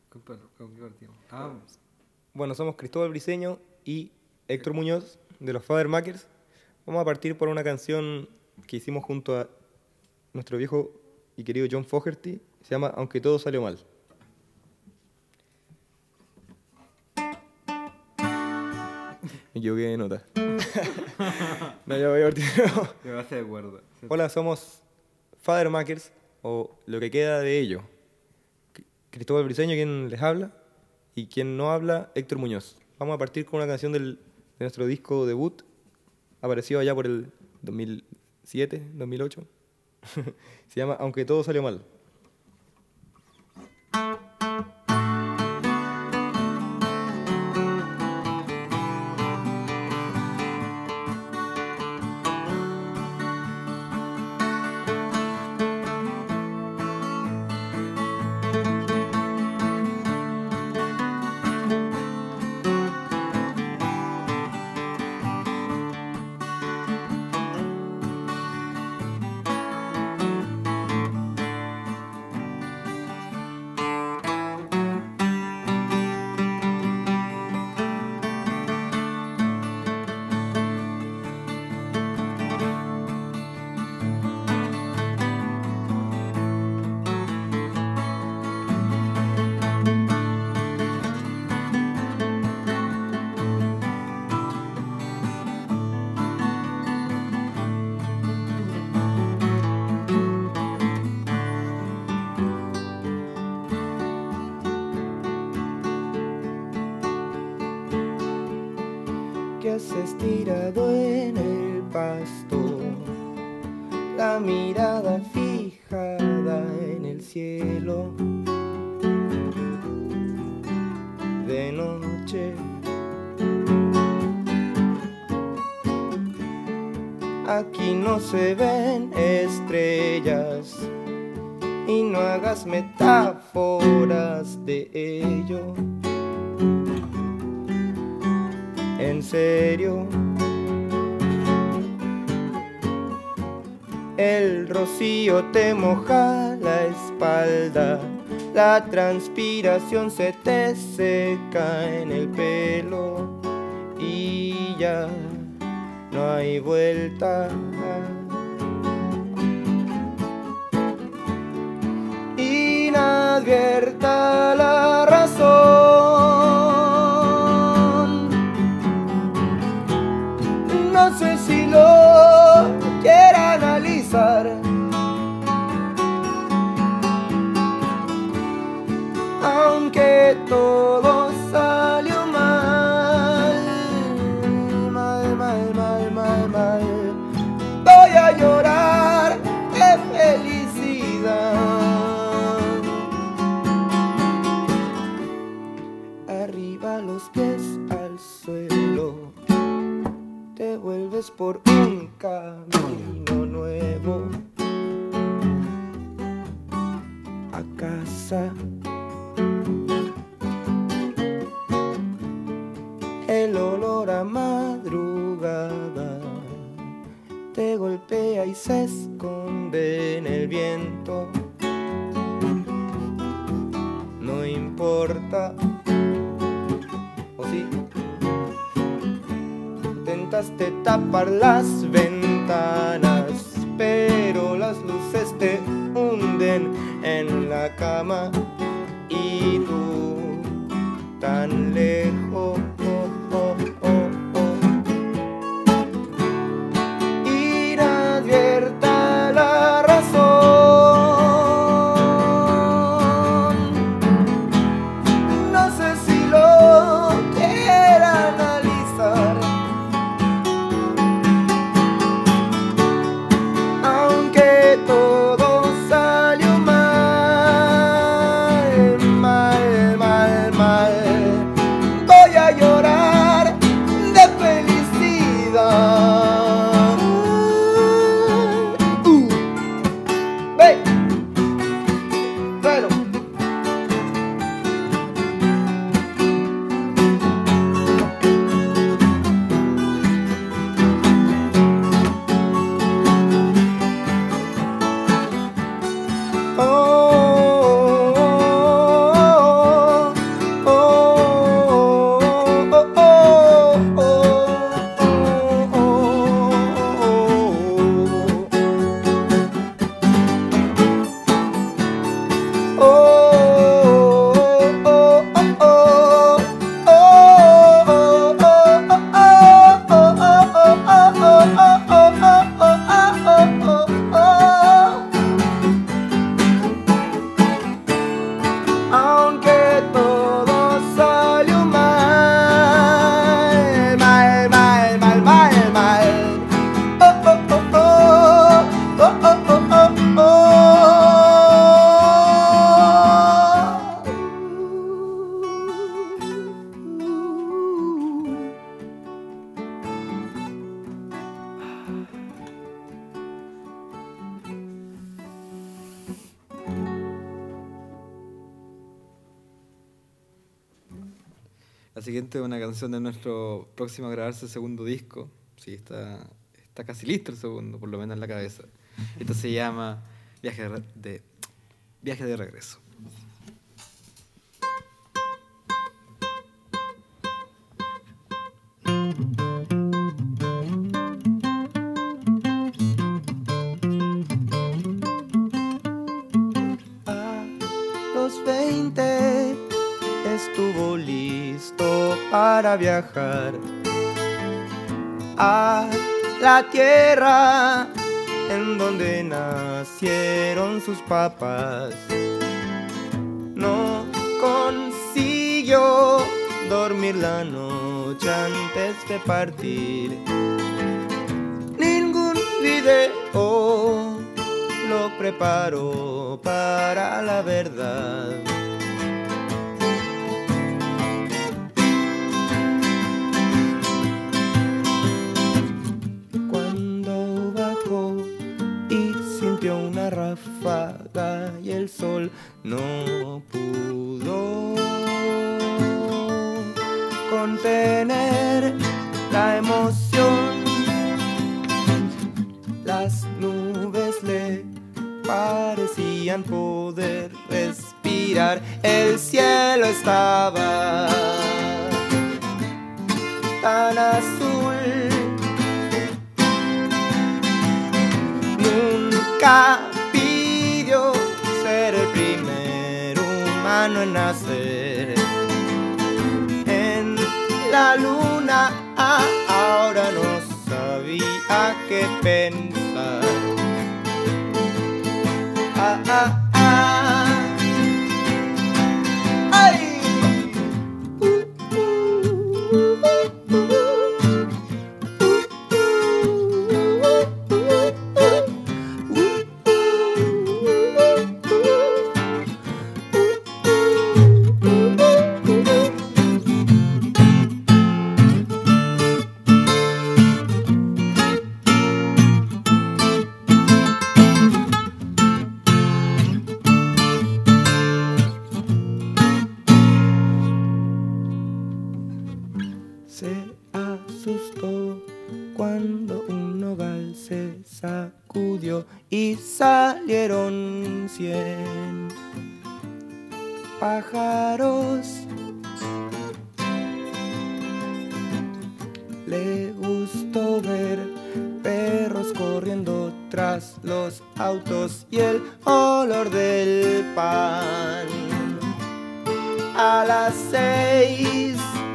¿Con qué partimos? Bueno, somos Cristóbal Briceño y Héctor Muñoz de los Fathermakers. Vamos a partir por una canción que hicimos junto a nuestro viejo y querido John Fogerty. Se llama Aunque todo salió mal. Me equivoqué de nota. No, ya voy a partir. Me base de acuerdo. Hola, somos Fathermakers, o lo que queda de ello. Cristóbal Briceño, quien les habla, y quien no habla, Héctor Muñoz. Vamos a partir con una canción de nuestro disco debut, aparecido allá por el 2007, 2008. Se llama Aunque todo salió mal. Que has estirado en el pasto, la mirada fijada en el cielo. De noche, aquí no se ven estrellas y no hagas metáforas de ello. En serio, el rocío te moja la espalda, la transpiración se te seca en el pelo y ya no hay vuelta. Inadvierta la razón, no sé si lo quiera analizar, aunque todo salió mal, mal, mal, mal, mal, mal. Voy a llorar de felicidad. Arriba los pies al suelo, te vuelves por un camino nuevo a casa. El olor a madrugada te golpea y se esconde en el viento. No importa, ¿o sí? Intentaste tapar las ventanas, pero las luces te hunden en la cama y tú tan lejos. Inadvierta la razón, no sé si lo quiera analizar, aunque todo salió mal, mal, mal, mal. La siguiente es una canción de nuestro próximo a grabarse segundo disco. Sí, está casi listo el segundo, por lo menos en la cabeza. Esto se llama Viaje de Regreso. A los 20 estuvo listo para viajar a la tierra en donde nacieron sus papás. No consiguió dormir la noche antes de partir. Ningún video lo preparó para la verdad. Cuando bajó y sintió una ráfaga y el sol no pudo contener la emoción. Las nubes le parecían poder respirar. El cielo estaba tan azul. Nunca pidió ser el primer humano en nacer en la luna. Ahora no sabía qué pensar. ¡Ay! Se asustó cuando un nogal se sacudió y salieron 100 pájaros. Le gustó ver perros corriendo tras los autos y el olor del pan. A las 6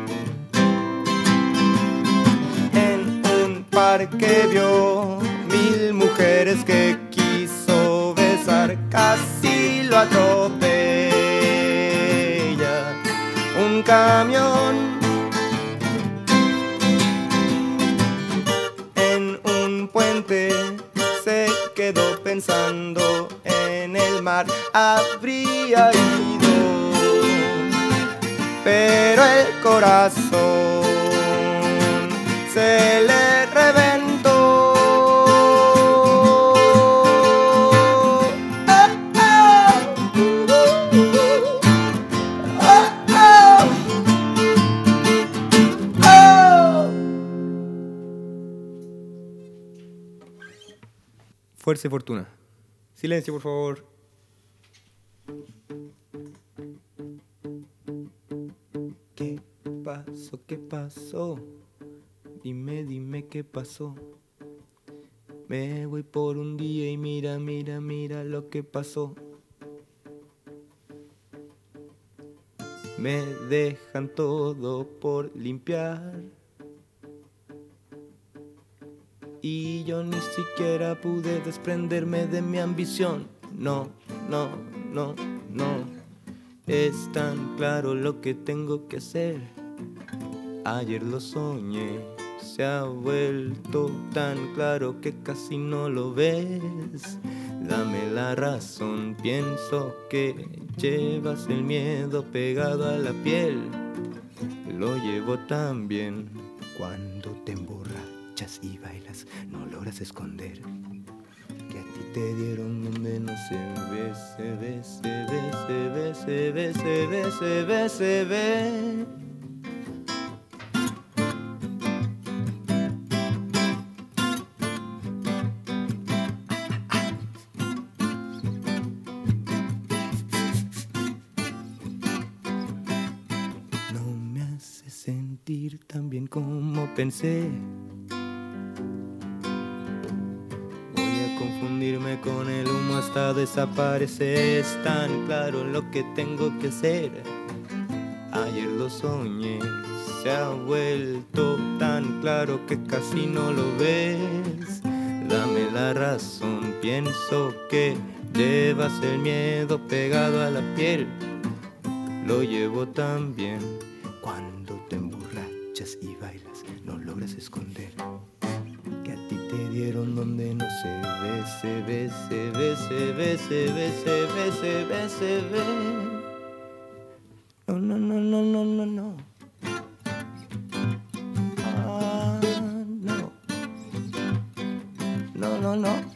que vio 1000 mujeres que quiso besar, casi lo atropella un camión. En un puente se quedó pensando en el mar, habría ido, pero el corazón se le reventó. Fuerza y fortuna. Silencio, por favor. ¿Qué pasó? ¿Qué pasó? Dime qué pasó. Me voy por un día y mira lo que pasó. Me dejan todo por limpiar y yo ni siquiera pude desprenderme de mi ambición. No. Es tan claro lo que tengo que hacer. Ayer lo soñé. Se ha vuelto tan claro que casi no lo ves. Dame la razón, pienso que llevas el miedo pegado a la piel. Lo llevo tan bien. Cuando te emborrachas y bailas, no logras esconder que a ti te dieron donde no se ve, se ve. mentir tan bien como pensé. Voy a confundirme con el humo hasta desaparecer. Es tan claro lo que tengo que hacer. Ayer lo soñé, se ha vuelto tan claro que casi no lo ves. Dame la razón, pienso que llevas el miedo pegado a la piel. Lo llevo tan bien. Cuando te emborrachas y bailas, no logras esconder que a ti te dieron donde no se ve, se ve, se ve, se ve, se ve, se ve, se ve, se ve. No, no, no, no, no, no, no. Ah, no. No, no, no.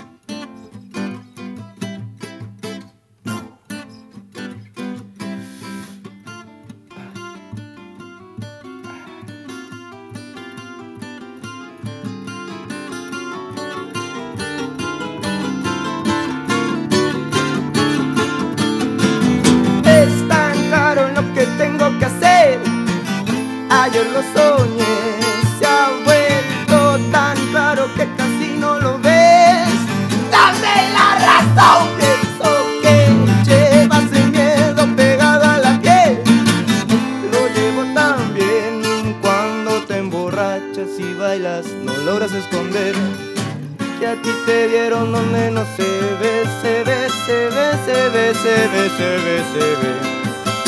Ayer lo soñé, se ha vuelto tan claro que casi no lo ves. Dame la razón, pienso que llevas el miedo pegado a la piel. Lo llevo tan bien. Cuando te emborrachas y bailas, no logras esconder que a ti te dieron donde no se ve, se ve, se ve, se ve, se ve, se ve, se ve.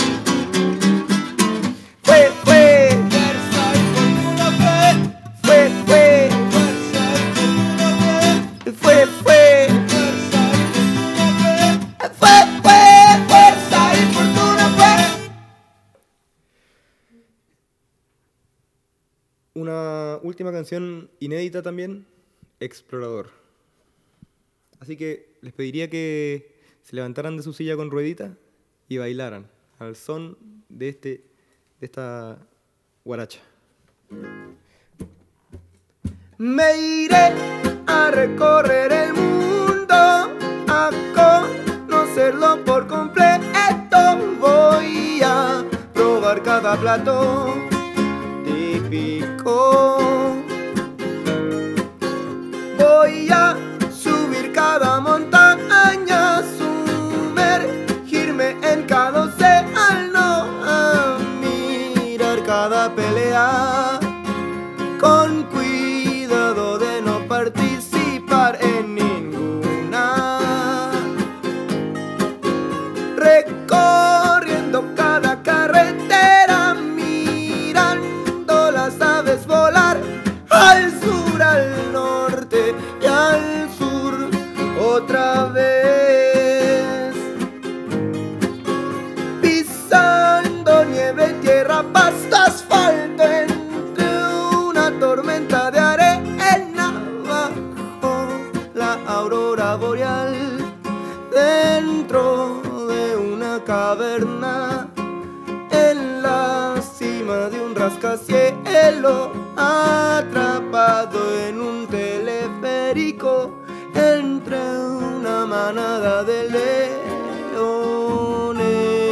Una última canción inédita también, Explorador. Así que les pediría que se levantaran de su silla con ruedita y bailaran al son de esta guaracha. Me iré a recorrer el mundo, a conocerlo por completo. Voy a probar cada plato típico. Voy a subir cada montaña, sumergirme en cada océano, a mirar cada pelea con cuidado de no participar en ninguna. Recorriendo cada carretera, mirando las aves volar al sur, al norte y al sur otra vez. Pisando nieve, tierra, pasto, asfalto, entre una tormenta de arena, bajo la aurora boreal, dentro de una caverna, en la cima de un rascacielos, atrapado en un teleférico, entre una manada de leones.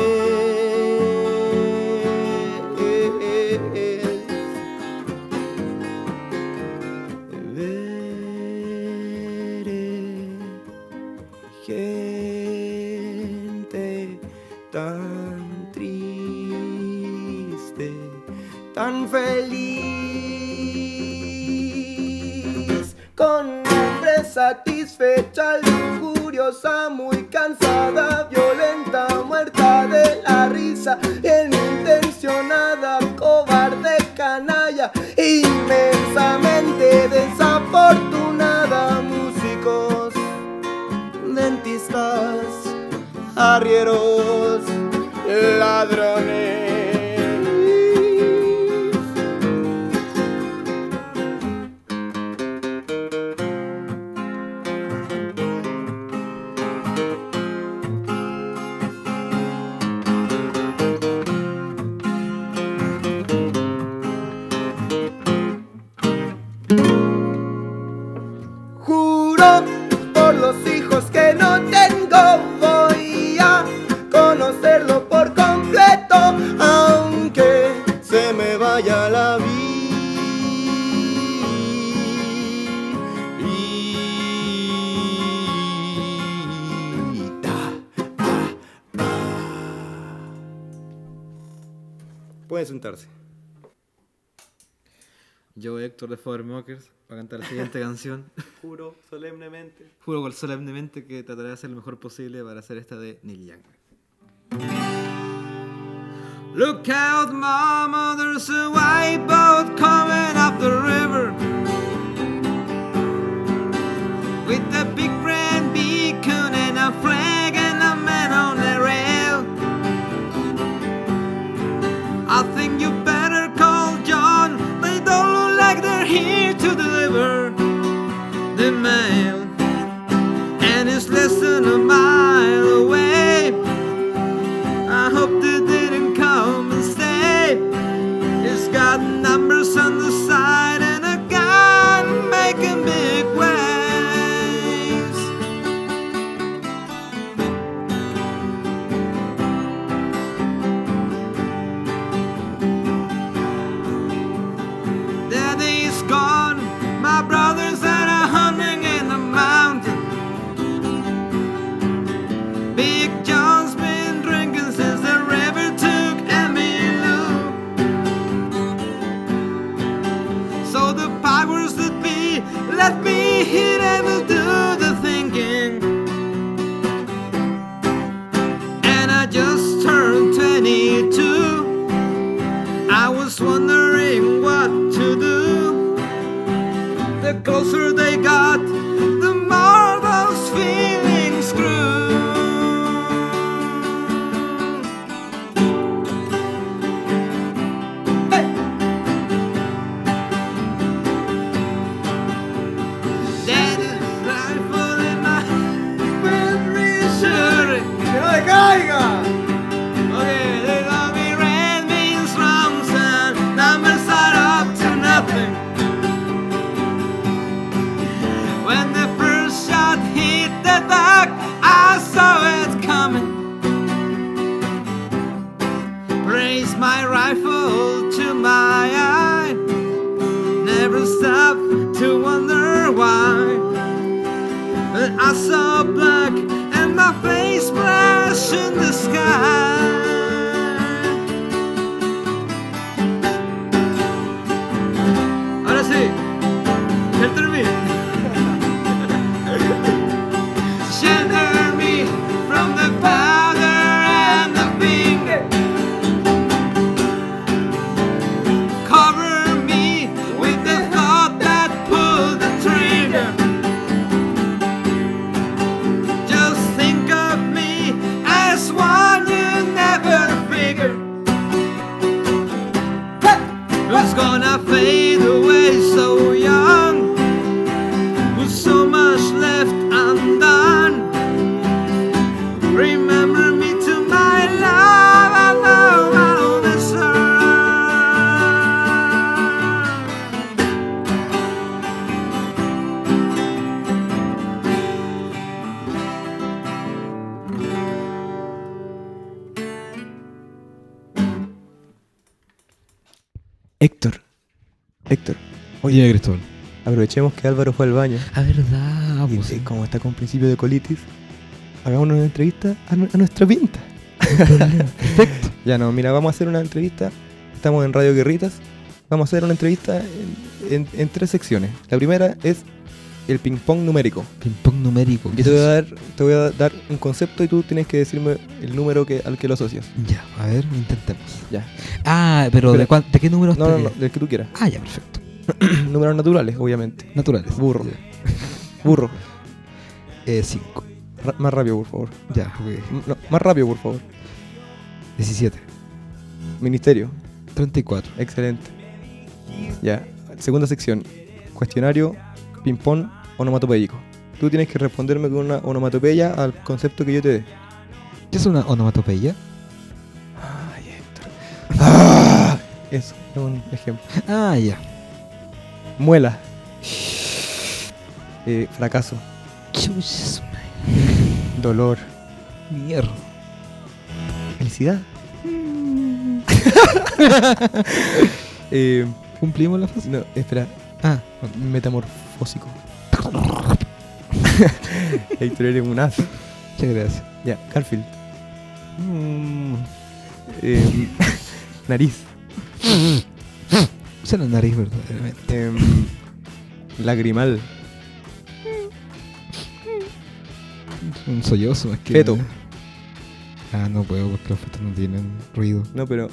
Veré gente tan triste, tan feliz, con hambre satisfecha, lujuriosa, muy cansada, violenta, muerta de la risa, intencionada, cobarde, canalla, inmensamente desafortunada. Músicos, dentistas, arrieros, ladrones. Juro por los hijos que no tengo, voy a conocerlo por completo. Pueden sentarse. Yo, Héctor de Father Mockers, para cantar la siguiente canción. Juro solemnemente. Juro solemnemente que trataré de hacer lo mejor posible para hacer esta de Neil Young. Look out, mama, there's a white boat coming up the river with a big red beacon and a flag and a man on the rail. I think you better call John. They don't look like they're here to deliver the mail, and it's less than a mile away. I hope they didn't come and stay. It's got numbers on the side and a gun making big waves. Daddy's gone, my brothers are hunting in the mountain. Big John's been drinking since the river took Emmylou. So the powers that be, let me hear them do the thinking. And I just turned 22. I was wondering what to do. The closer they got, the more those feelings grew. Daddy's rifle in my reassuring. ¡Que no le caiga! Okay, they got me red means wrong, son. Numbers are up to nothing. When the first shot hit the back, I saw it coming. Raised my rifle to my eye. Never stopped to wonder why. But I saw black and my face splash in the sky. Ahora sí, shelter me. Shelter me from the powder and the finger. Cover me with the thought that pulled the trigger. Just think of me as one you never figured. Who's gonna fade away so young, with so much left undone? Remember me to my love, I know I'll deserve. Héctor, Oye, Cristóbal. aprovechemos que Álvaro fue al baño. A verdad, Y pues. como está con principio de colitis, hagamos una entrevista a nuestra pinta. Perfecto. Ya no, mira, vamos a hacer una entrevista. Estamos en Radio Guerritas. Vamos a hacer una entrevista en 3 secciones. La primera es el ping-pong numérico. Ping-pong numérico. Yo te voy a dar un concepto y tú tienes que decirme el número al que lo asocias. Ya, a ver, intentemos. Ya. Ah, pero Espera. ¿de qué número No, está? del que tú quieras. Ah, ya, perfecto. Números naturales, obviamente. Naturales. Burro. Ya. Burro. 5. Más rápido, por favor. Ya, ok. No, más rápido, por favor. 17. Ministerio. 34. Excelente. Ya. Segunda sección. Cuestionario, ping-pong, onomatopéyico. Tú tienes que responderme con una onomatopeya al concepto que yo te dé. ¿Qué es una onomatopeya? Ay, Héctor. Eso, es un ejemplo. Ah, ya. Muela. Fracaso. Chuches, Dolor. mierda. Felicidad. ¿Cumplimos la fase? No, espera. Ah, Metamorfósico. Héctor, eres un as. muchas gracias. Ya, Garfield. Nariz. Usa la nariz, verdaderamente. Lagrimal. Un sollozo más que. Feto. No puedo porque los fetos no tienen ruido. No, pero.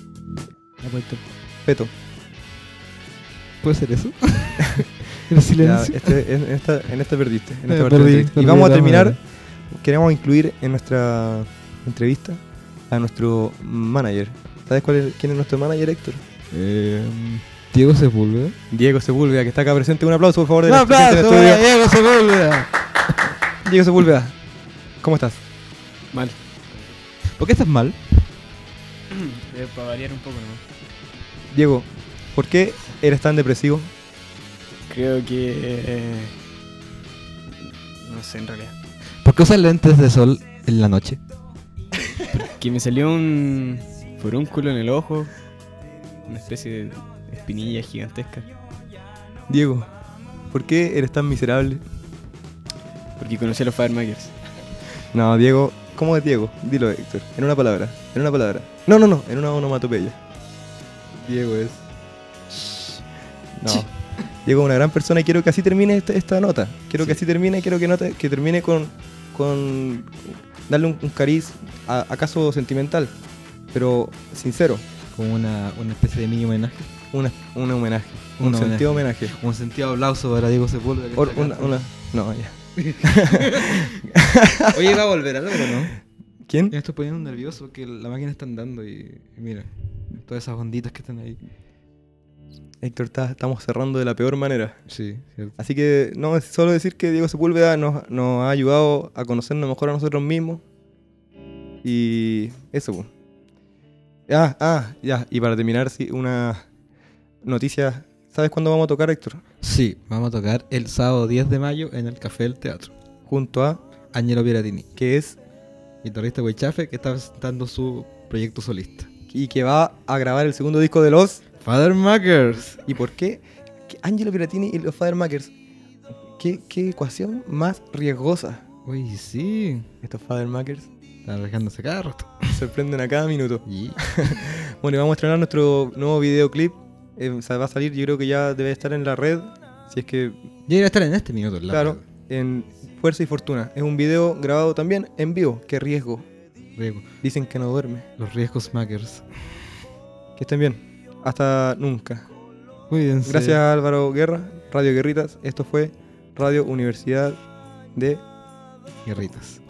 Feto. ¿Puede ser eso? El Ya, silencio. en esta perdiste. En Me esta parte perdí, perdiste. Y perdí vamos a la terminar. madre. Queremos incluir en nuestra entrevista a nuestro manager. ¿Sabes quién es nuestro manager, Héctor? Diego Sepúlveda. Diego Sepúlveda, que está acá presente. Un aplauso, por favor. ¡Un del presidente aplauso del para Diego Sepúlveda! estudio. Diego Sepúlveda, ¿cómo estás? Mal. ¿Por qué estás mal? Para variar un poco, ¿no? Diego, ¿por qué eres tan depresivo? Creo que... no sé, en realidad. ¿Por qué usas lentes de sol en la noche? Que me salió un furúnculo en el ojo. Una especie de espinilla gigantesca. Diego, ¿por qué eres tan miserable? Porque conocí a los Firemakers. No, Diego, ¿cómo es Diego? Dilo, Héctor, en una palabra. En una palabra. No, en una onomatopeya. Diego es... No. Diego es una gran persona y quiero que así termine esta nota. Quiero que así termine, quiero que termine con darle un cariz, acaso sentimental, pero sincero. Como una especie de mini homenaje. Un homenaje. Un Un sentido homenaje. Un sentido aplauso para Diego Sepúlveda. que está acá. No, ya. Oye, va a volver algo, ¿no? ¿Quién? Ya me estoy poniendo nervioso porque la máquina está andando y mira, todas esas onditas que están ahí. Héctor, estamos cerrando de la peor manera. Sí, cierto. Así que no, es solo decir que Diego Sepúlveda nos ha ayudado a conocernos mejor a nosotros mismos. Y eso, pues. Ya. Y para terminar, sí, una noticia. ¿Sabes cuándo vamos a tocar, Héctor? Sí, vamos a tocar el sábado 10 de mayo en el Café del Teatro. Junto a, Añelo Piratini, que es, guitarrista Huaychafe, que está presentando su proyecto solista. y que va a grabar el segundo disco de los... Firemakers. ¿Y por qué? Angelo Piratini y los Firemakers. ¿Qué ecuación más riesgosa? Uy, sí. Estos Firemakers Están arriesgándose cada rato. sorprenden a cada minuto. Y Bueno, y vamos a estrenar nuestro nuevo videoclip. Va a salir, yo creo que ya debe estar en la red. Si es que, yo iba a estar en este minuto en la claro, en Fuerza y Fortuna. Es un video grabado también en vivo. ¡Qué riesgo! riesgo. Dicen que no duerme. Los riesgos makers. Que estén bien. Hasta nunca. Cuídense. Gracias a Álvaro Guerra, Radio Guerritas. Esto fue Radio Universidad de... Guerritas.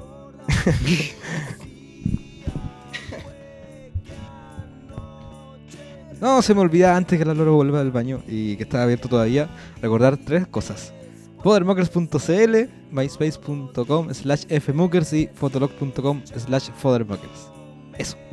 No, se me olvidaba antes que la Loro vuelva del baño y que está abierto todavía. Recordar 3 cosas. Fodermakers.cl, myspace.com/fmukers y fotolog.com/fodermakers. Eso.